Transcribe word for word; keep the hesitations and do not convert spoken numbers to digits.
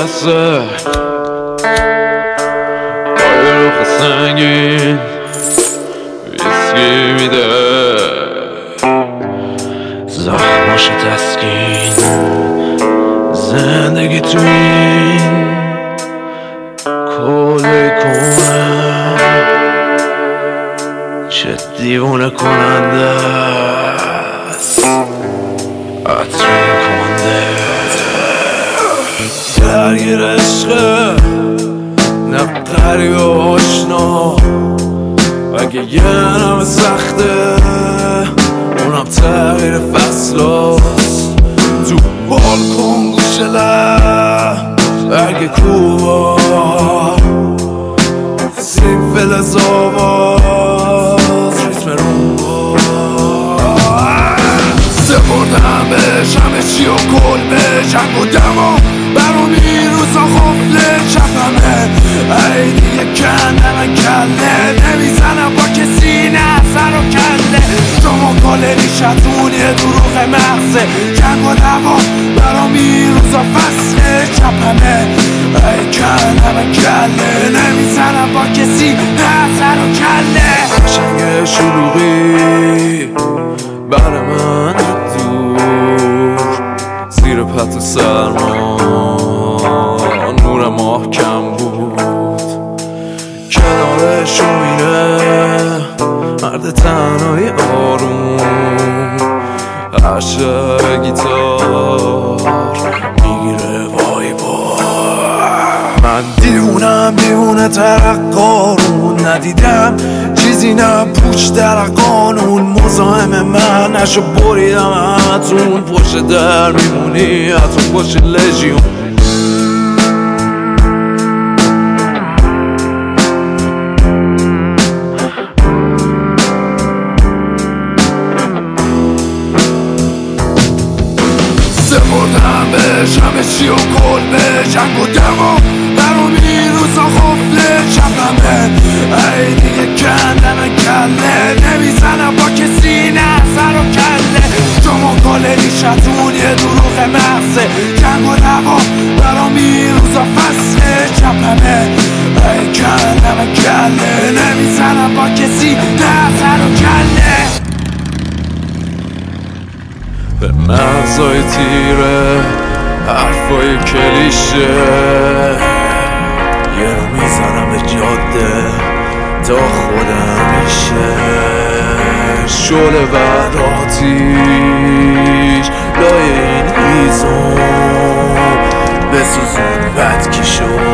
دسته پای روخ سنگین ویسکی میده زخماش تسکین زندگی تو این کله کنه چه دیوونه کننده است عطرین کنده درگیر عشقه نه قریب و آشنا اگه یه نمه سخته اونم تغییر فصل هست تو بالکن گوشه لب اگه کوبا سیم فلز آواز ریتم رومبا سپردم بهش همه چی و کل به جنگ و دما برام این روزا خفله چپمه ای دیگه کندم کله نمیزنم با کسی نه سر و کله شما کله نیشتون یه دروغ مغزه جنگ و دوا برام این روزا فصله چپمه ای کندم کله نمیزنم با کسی نه سر و کله قشنگ شلوغی بر من دور زیر پتو سرما نور ماه کم بود کنارشو میره مرد تنهایی آروم عشق گیتار میگیره وای با من دیوونم دیوونه ترقارون ندیدم چیزی نه پوچ در قانون مزاحم من نشو بریدم همتون پشت در میمونی حتی پشت لژیون سپردم بهش همه چی و کل به جنگ و دما برام این روزا خفله چپمه ای دیگه کندم کله نمیزنم با کسی نه سر و کله شما کله نیشتون یه دروغ مغزه جنگ و دوا برام این روزا فصله چپمه ای کندم کله نمیزنم با کسی نه سر و کله به مغزای تیره حرفای کلیشه یه رو میزنم به جاده تا خودم میشه شعله بعد آتیش لای این هیزم بسوزون بد که شد